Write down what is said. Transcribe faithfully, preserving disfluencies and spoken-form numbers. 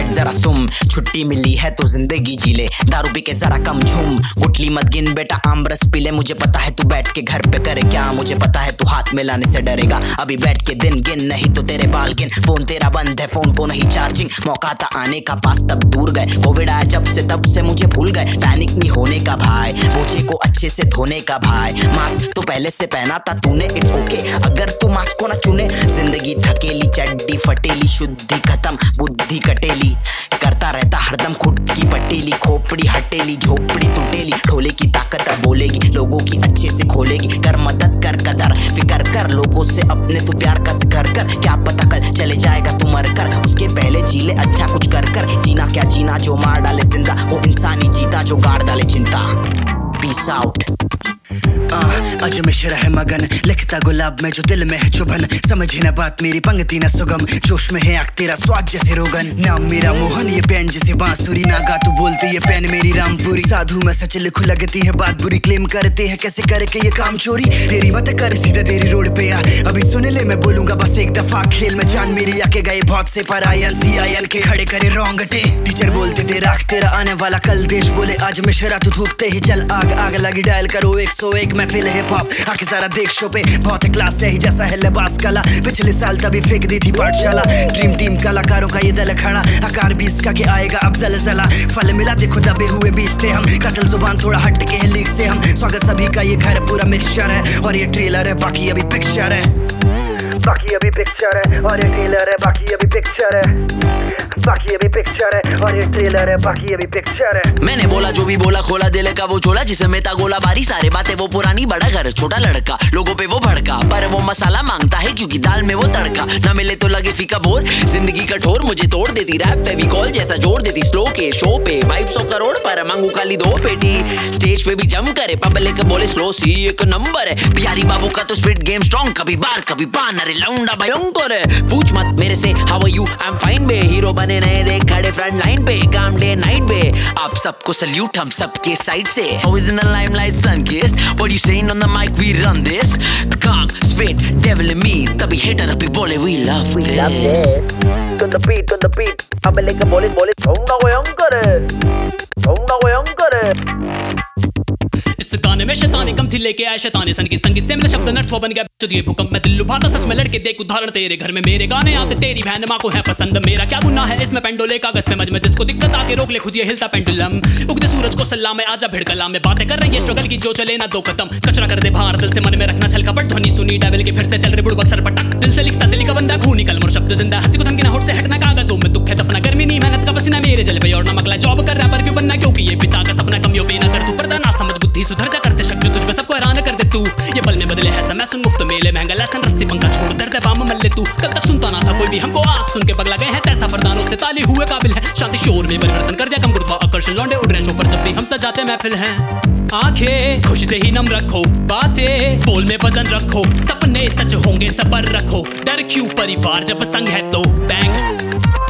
बैठ जरा सुम, छुट्टी मिली है तो जिंदगी जी ले, दारू पी के जरा कम झूम, गुटली मत गिन बेटा आमरस पी ले, मुझे पता है तू बैठ के घर पे करे क्या, मुझे पता है तू हाथ मिलाने से डरेगा, अभी बैठ के दिन गिन नहीं तो तेरे बाल गिन, फोन तेरा बंद है फोन को नहीं चार्जिंग, मौका था आने का पास तब दूर गए, कोविड आया जब से तब से मुझे भूल गए, पैनिक नहीं होने का भाई, बोझे को अच्छे से धोने का भाई, मास्क तो पहले से पहना था तूने, इट्स ओके अगर तू मास्क को ना चुने, जिंदगी थकेली चड्डी फटेली, शुद्धि खत्म बुद्धि कटेली, करता रहता हरदम खुद की पटेली, खोपड़ी हटेली झोपड़ी टूटेली, ढोले की ताकत अब बोलेगी, लोगों की अच्छे से खोलेगी, कर मदद कर कदर फिकर कर, लोगों से अपने तू प्यार का जिक्र कर, क्या पता कल चले जाएगा तू मर कर, उसके पहले जीले अच्छा कुछ कर कर, जीना क्या जीना जो मार डाले जिंदा, वो इंसानी जीता जो गाड़ डाले चिंता। Peace out. आज मिश्रा है मगन, लिखता गुलाब में जो दिल में है चुभन, समझे ना बात मेरी पंक्ति ना सुगम, जोश में है आग तेरा स्वाद जैसे रोगन, नाम मेरा मोहन ये पेन जैसे बांसुरी, नागा तू बोलती ये पेन मेरी रामपुरी, साधु मैं सच लिखू लगती है बात बुरी, क्लेम करते हैं कैसे करके ये काम चोरी, तेरी मत कर सीधा तेरी रोड पे आ, अभी सुन ले मैं बोलूंगा बस एक दफा, खेल में जान मेरी आके गए बहुत से पर आयन सी आयन के खड़े करे रोंगटे, टीचर बोलते थे राख तेरा आने वाला कल, देश बोले आज मिश्रा तू थूकते ही चल आग आग लगी, डायल करो एक सौ एक मैं फील हिप हॉप, आके जरा देख शो पे बहुत क्लास से ही जैसा है लिबास कला, पिछले साल तभी फेंक दी थी पाठशाला, ड्रीम टीम कलाकारों का ये दल खड़ा, आकार बीस का के आएगा अब जलजला, फल मिला देखो दबे हुए बीज थे हम, कतल जुबान थोड़ा हट के है लीक से हम, स्वागत सभी का ये घर पूरा मिक्सचर है, और ये ट्रेलर है बाकी अभी पिक्चर है, बाकी अभी पिक्चर है, और ये ट्रेलर है बाकी अभी पिक्चर है, बाकी अभी पिक्चर है, और ये ट्रेलर है बाकी अभी पिक्चर है। मैंने बोला जो भी बोला, खोला दिल का वो झोला, जिसे मैं था गोला बारी, सारे बातें वो पुरानी, बड़ा घर छोटा लड़का, लोगों पे वो भड़का, पर वो मसाला मांगता है क्योंकि दाल में वो तड़का, ना मिले तो लगे फीका बोर, जिंदगी कठोर मुझे तोड़ देती, रैप फेविकॉल जैसा जोड़ देती, स्लो के शो पे वाइब सौ करोड़ पर मांगू खाली दो पेटी, स्टेज पे भी जम करे पब्लिक बोले स्लो सी एक नंबर है, बिहारी बाबू का तो स्पिट गेम स्ट्रॉन्ग, कभी बार कभी बान, अरे लौंडा भयंकर है, पूछ मत मेरे से how are you, I am fine बे, हीरो बने नए देख खड़े फ्रंट लाइन पे, काम डे नाइट पे, आप सबको सल्यूट हम सबके साइड से, always in the limelight sun-kissed, what you saying on the mic we run this, calm spit devil in me, तभी hater अभी बोले we love this, we love this, to the beat to the beat, अब लेके बोले बोले लौंडा भयंकर है, लौंडा भयंकर है। इस गाने में शैतानी कम थी लेके आए शैतानी सन की संगीत से मेरा शब्द नर्थ बन गया जो ये भूकंप में दिल लुभाता, सच में लड़के देख उदाहरण तेरे घर में मेरे गाने आते, तेरी बहन माँ को है पसंद, मेरा क्या गुनाह है इसमें पेंडोले कागज पे मज में, जिसको दिक्कत आके रोक ले खुद ये हिलता पेंडुलम, उगते सूरज को सलाम है आजा भिड़कला में, बातें कर रही है स्ट्रगल की जो चले ना दो खत्म, कचरा कर दे बाहर दिल से मन में रखना छल कपट, ध्वनि सुनी डेविल के फिर से चल रे बुड़बक सर पटक, दिल से लिखता दिल का बंदा खूनी कलम और शब्द जिंदा, हंसी को धमकी ना होठ से हटना, कागजों में दुख है दफना, गर्मी नहीं मेहनत का पसीना मेरे जल पे और नमक ला, जॉब कर रहा पर क्यों बनना क्योंकि ये पिता का सपना, कमियों पे ना कर तू पर्दा, ना समझ बुद्धि सुधर जा, करते शक जो तुझ पे सबको हैरान कर दे तू, ये पल में बदले है समय सुन मुफ्त मेले महंगा लेसन, रस्सी पंखा छोड़ दर्द बाम मल्ले तू, कल तक सुनता ना था कोई भी हमको, आज सुन के पगला गए हैं तैसा वरदानों से ताली हुए काबिल है, शांति शोर में परिवर्तन कर दिया कम गुरुत्वाकर्षण, लौंडे उड़ रहे शो पर जब भी हम सजाते महफिल हैं, आंखें खुशी से ही नम रखो, बातें बोल में वजन रखो, सपने सच होंगे सबर रखो, डर क्यों परिवार जब संग है तो बैंग।